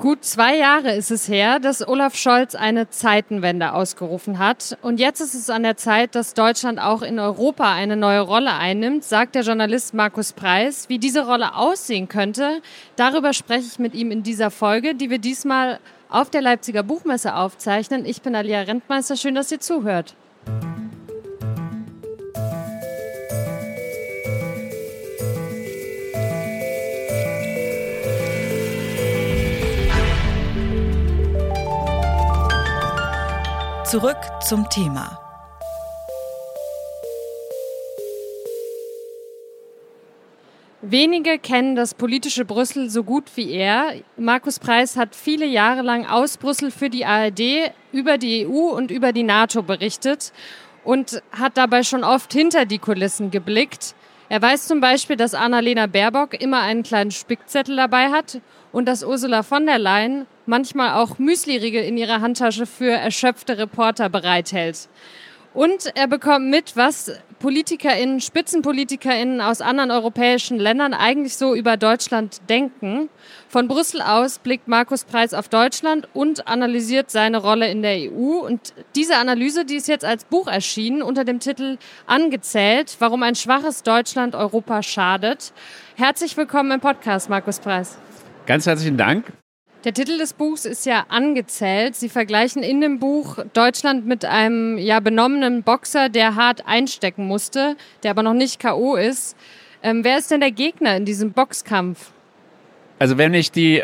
Gut 2 Jahre ist es her, dass Olaf Scholz eine Zeitenwende ausgerufen hat. Und jetzt ist es an der Zeit, dass Deutschland auch in Europa eine neue Rolle einnimmt, sagt der Journalist Markus Preis. Wie diese Rolle aussehen könnte, darüber spreche ich mit ihm in dieser Folge, die wir diesmal auf der Leipziger Buchmesse aufzeichnen. Ich bin Alia Rentmeister, schön, dass ihr zuhört. Zurück zum Thema. Wenige kennen das politische Brüssel so gut wie er. Markus Preis hat viele Jahre lang aus Brüssel für die ARD über die EU und über die NATO berichtet und hat dabei schon oft hinter die Kulissen geblickt. Er weiß zum Beispiel, dass Annalena Baerbock immer einen kleinen Spickzettel dabei hat und dass Ursula von der Leyen manchmal auch Müsliriegel in ihrer Handtasche für erschöpfte Reporter bereithält. Und er bekommt mit, was PolitikerInnen, SpitzenpolitikerInnen aus anderen europäischen Ländern eigentlich so über Deutschland denken. Von Brüssel aus blickt Markus Preis auf Deutschland und analysiert seine Rolle in der EU. Und diese Analyse, die ist jetzt als Buch erschienen unter dem Titel Angezählt, warum ein schwaches Deutschland Europa schadet. Herzlich willkommen im Podcast, Markus Preis. Ganz herzlichen Dank. Der Titel des Buchs ist ja Angezählt. Sie vergleichen in dem Buch Deutschland mit einem benommenen Boxer, der hart einstecken musste, der aber noch nicht K.O. ist. Wer ist denn der Gegner in diesem Boxkampf? Also wenn ich die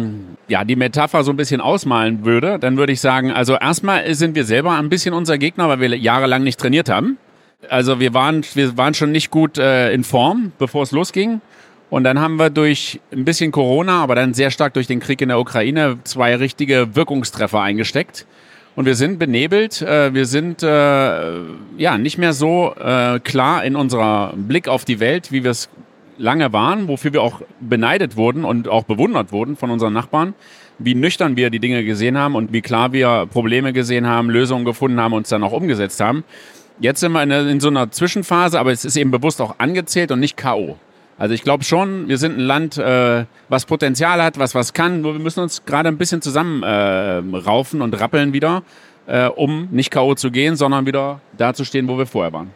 Metapher so ein bisschen ausmalen würde, dann würde ich sagen, also erstmal sind wir selber ein bisschen unser Gegner, weil wir jahrelang nicht trainiert haben. Also wir waren schon nicht gut in Form, bevor es losging. Und dann haben wir durch ein bisschen Corona, aber dann sehr stark durch den Krieg in der Ukraine 2 richtige Wirkungstreffer eingesteckt. Und wir sind benebelt, wir sind nicht mehr so klar in unserer Blick auf die Welt, wie wir es lange waren, wofür wir auch beneidet wurden und auch bewundert wurden von unseren Nachbarn, wie nüchtern wir die Dinge gesehen haben und wie klar wir Probleme gesehen haben, Lösungen gefunden haben und uns dann auch umgesetzt haben. Jetzt sind wir in so einer Zwischenphase, aber es ist eben bewusst auch angezählt und nicht K.O. Also ich glaube schon, wir sind ein Land, was Potenzial hat, was kann. Nur wir müssen uns gerade ein bisschen zusammen raufen und rappeln wieder, um nicht K.O. zu gehen, sondern wieder da zu stehen, wo wir vorher waren.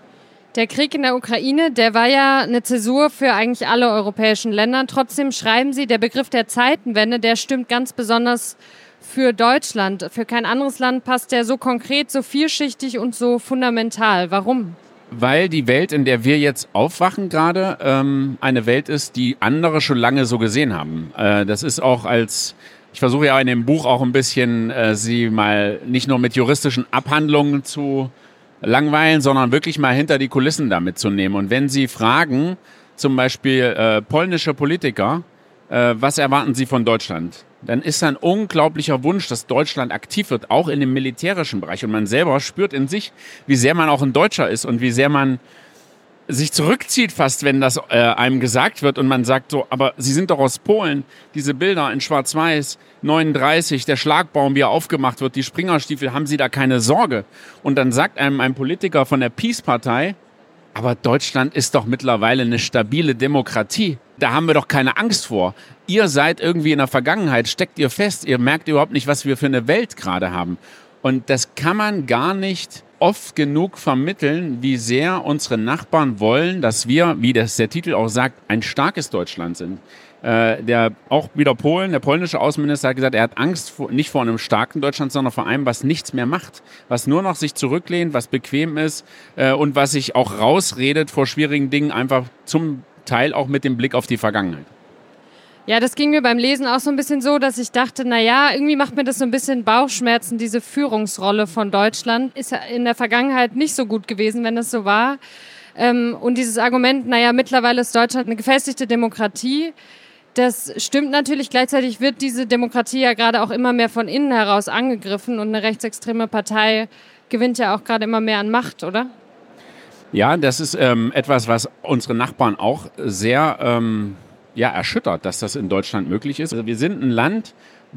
Der Krieg in der Ukraine, der war ja eine Zäsur für eigentlich alle europäischen Länder. Trotzdem schreiben Sie, der Begriff der Zeitenwende, der stimmt ganz besonders für Deutschland. Für kein anderes Land passt der so konkret, so vielschichtig und so fundamental. Warum? Weil die Welt, in der wir jetzt aufwachen gerade, eine Welt ist, die andere schon lange so gesehen haben. Das ist auch ich versuche ja in dem Buch auch ein bisschen, sie mal nicht nur mit juristischen Abhandlungen zu langweilen, sondern wirklich mal hinter die Kulissen damit zu nehmen. Und wenn Sie fragen, zum Beispiel polnische Politiker, was erwarten Sie von Deutschland? Dann ist da ein unglaublicher Wunsch, dass Deutschland aktiv wird, auch in dem militärischen Bereich. Und man selber spürt in sich, wie sehr man auch ein Deutscher ist und wie sehr man sich zurückzieht fast, wenn das einem gesagt wird. Und man sagt so, aber Sie sind doch aus Polen. Diese Bilder in Schwarz-Weiß, 39, der Schlagbaum, wie er aufgemacht wird, die Springerstiefel, haben Sie da keine Sorge? Und dann sagt einem ein Politiker von der Peace-Partei, aber Deutschland ist doch mittlerweile eine stabile Demokratie. Da haben wir doch keine Angst vor. Ihr seid irgendwie in der Vergangenheit, steckt ihr fest. Ihr merkt überhaupt nicht, was wir für eine Welt gerade haben. Und das kann man gar nicht oft genug vermitteln, wie sehr unsere Nachbarn wollen, dass wir, wie das der Titel auch sagt, ein starkes Deutschland sind. Der polnische Außenminister hat gesagt, er hat Angst nicht vor einem starken Deutschland, sondern vor einem, was nichts mehr macht, was nur noch sich zurücklehnt, was bequem ist und was sich auch rausredet vor schwierigen Dingen, einfach zum Teil auch mit dem Blick auf die Vergangenheit. Ja, das ging mir beim Lesen auch so ein bisschen so, dass ich dachte, irgendwie macht mir das so ein bisschen Bauchschmerzen, diese Führungsrolle von Deutschland. Ist ja in der Vergangenheit nicht so gut gewesen, wenn das so war. Und dieses Argument, mittlerweile ist Deutschland eine gefestigte Demokratie. Das stimmt natürlich. Gleichzeitig wird diese Demokratie ja gerade auch immer mehr von innen heraus angegriffen und eine rechtsextreme Partei gewinnt ja auch gerade immer mehr an Macht, oder? Ja, das ist etwas, was unsere Nachbarn auch sehr erschüttert, dass das in Deutschland möglich ist. Also wir sind ein Land,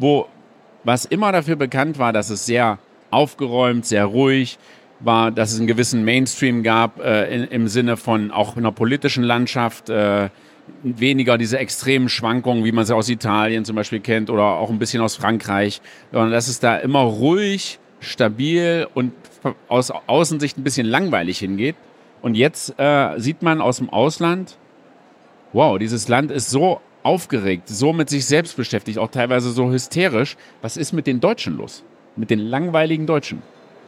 was immer dafür bekannt war, dass es sehr aufgeräumt, sehr ruhig war, dass es einen gewissen Mainstream gab im Sinne von auch einer politischen Landschaft, weniger diese extremen Schwankungen, wie man sie aus Italien zum Beispiel kennt oder auch ein bisschen aus Frankreich, sondern dass es da immer ruhig, stabil und aus Außensicht ein bisschen langweilig hingeht. Und jetzt sieht man aus dem Ausland, wow, dieses Land ist so aufgeregt, so mit sich selbst beschäftigt, auch teilweise so hysterisch. Was ist mit den Deutschen los? Mit den langweiligen Deutschen?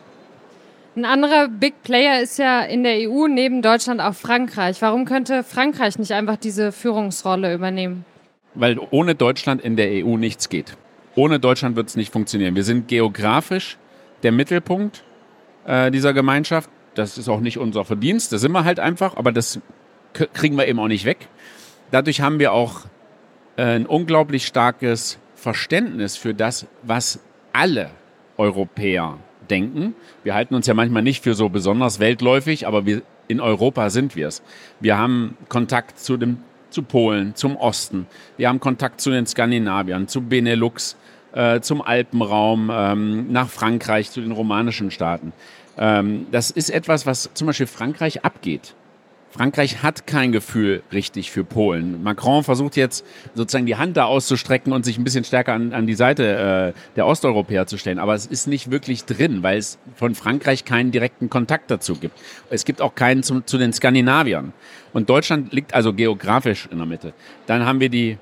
Ein anderer Big Player ist ja in der EU neben Deutschland auch Frankreich. Warum könnte Frankreich nicht einfach diese Führungsrolle übernehmen? Weil ohne Deutschland in der EU nichts geht. Ohne Deutschland wird es nicht funktionieren. Wir sind geografisch der Mittelpunkt dieser Gemeinschaft. Das ist auch nicht unser Verdienst, das sind wir halt einfach, aber das kriegen wir eben auch nicht weg. Dadurch haben wir auch ein unglaublich starkes Verständnis für das, was alle Europäer denken. Wir halten uns ja manchmal nicht für so besonders weltläufig, aber in Europa sind wir es. Wir haben Kontakt zu Polen, zum Osten. Wir haben Kontakt zu den Skandinaviern, zu Benelux, zum Alpenraum, nach Frankreich, zu den romanischen Staaten. Das ist etwas, was zum Beispiel Frankreich abgeht. Frankreich hat kein Gefühl richtig für Polen. Macron versucht jetzt sozusagen die Hand da auszustrecken und sich ein bisschen stärker an die Seite der Osteuropäer zu stellen. Aber es ist nicht wirklich drin, weil es von Frankreich keinen direkten Kontakt dazu gibt. Es gibt auch keinen zu den Skandinaviern. Und Deutschland liegt also geografisch in der Mitte. Dann haben wir die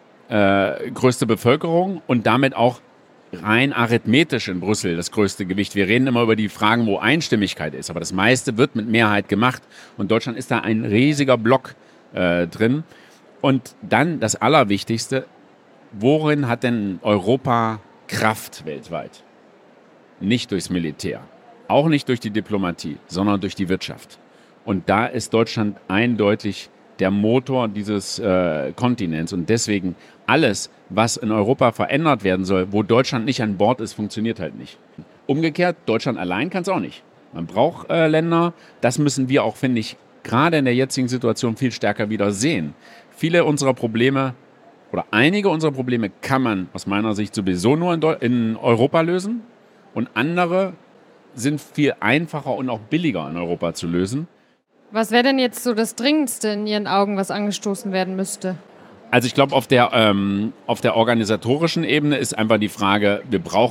größte Bevölkerung und damit auch rein arithmetisch in Brüssel das größte Gewicht. Wir reden immer über die Fragen, wo Einstimmigkeit ist, aber das meiste wird mit Mehrheit gemacht und Deutschland ist da ein riesiger Block drin. Und dann das Allerwichtigste, worin hat denn Europa Kraft weltweit? Nicht durchs Militär, auch nicht durch die Diplomatie, sondern durch die Wirtschaft. Und da ist Deutschland eindeutig der Motor dieses Kontinents und deswegen alles, was in Europa verändert werden soll, wo Deutschland nicht an Bord ist, funktioniert halt nicht. Umgekehrt, Deutschland allein kann es auch nicht. Man braucht Länder, das müssen wir auch, finde ich, gerade in der jetzigen Situation viel stärker wieder sehen. Viele unserer Probleme oder einige unserer Probleme kann man aus meiner Sicht sowieso nur in Europa lösen und andere sind viel einfacher und auch billiger in Europa zu lösen. Was wäre denn jetzt so das Dringendste in Ihren Augen, was angestoßen werden müsste? Also ich glaube, auf der organisatorischen Ebene ist einfach die Frage,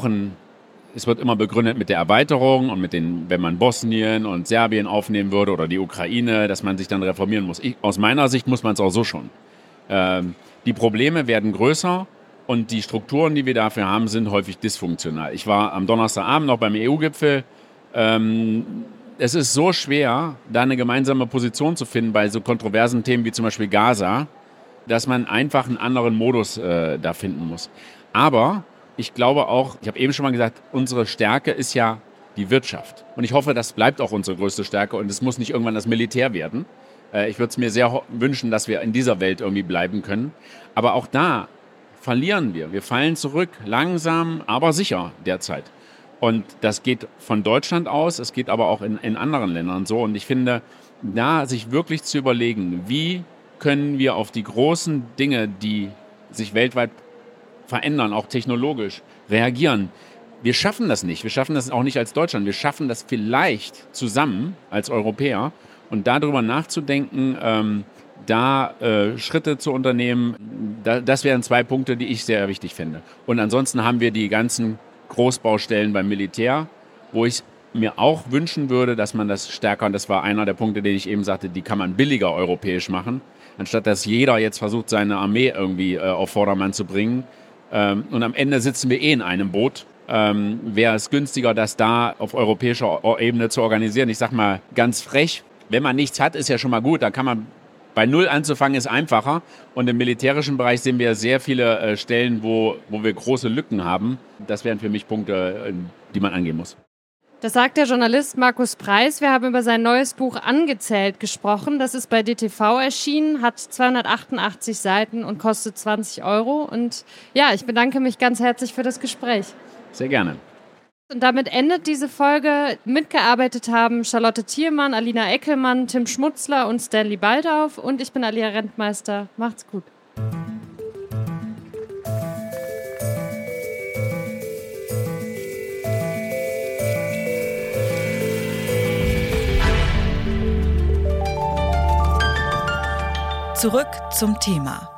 es wird immer begründet mit der Erweiterung und wenn man Bosnien und Serbien aufnehmen würde oder die Ukraine, dass man sich dann reformieren muss. Aus meiner Sicht muss man es auch so schon. Die Probleme werden größer und die Strukturen, die wir dafür haben, sind häufig dysfunktional. Ich war am Donnerstagabend noch beim EU-Gipfel. Es ist so schwer, da eine gemeinsame Position zu finden bei so kontroversen Themen wie zum Beispiel Gaza, dass man einfach einen anderen Modus da finden muss. Aber ich glaube auch, ich habe eben schon mal gesagt, unsere Stärke ist ja die Wirtschaft. Und ich hoffe, das bleibt auch unsere größte Stärke und es muss nicht irgendwann das Militär werden. Ich würde es mir sehr wünschen, dass wir in dieser Welt irgendwie bleiben können. Aber auch da verlieren wir. Wir fallen zurück, langsam, aber sicher derzeit. Und das geht von Deutschland aus, es geht aber auch in anderen Ländern so. Und ich finde, da sich wirklich zu überlegen, wie können wir auf die großen Dinge, die sich weltweit verändern, auch technologisch, reagieren. Wir schaffen das nicht. Wir schaffen das auch nicht als Deutschland. Wir schaffen das vielleicht zusammen als Europäer. Und darüber nachzudenken, Schritte zu unternehmen, das wären 2 Punkte, die ich sehr wichtig finde. Und ansonsten haben wir die ganzen Großbaustellen beim Militär, wo ich mir auch wünschen würde, dass man das stärker, und das war einer der Punkte, den ich eben sagte, die kann man billiger europäisch machen, anstatt dass jeder jetzt versucht, seine Armee irgendwie auf Vordermann zu bringen. Und am Ende sitzen wir in einem Boot. Wäre es günstiger, das da auf europäischer Ebene zu organisieren. Ich sag mal ganz frech, wenn man nichts hat, ist ja schon mal gut. Da kann man bei Null anzufangen, ist einfacher. Und im militärischen Bereich sehen wir sehr viele Stellen, wo wir große Lücken haben. Das wären für mich Punkte, die man angehen muss. Das sagt der Journalist Markus Preiß. Wir haben über sein neues Buch Angezählt gesprochen. Das ist bei DTV erschienen, hat 288 Seiten und kostet 20 €. Und ja, ich bedanke mich ganz herzlich für das Gespräch. Sehr gerne. Und damit endet diese Folge. Mitgearbeitet haben Charlotte Thiermann, Alina Eckelmann, Tim Schmutzler und Stanley Baldauf. Und ich bin Alia Rentmeister. Macht's gut. Zurück zum Thema.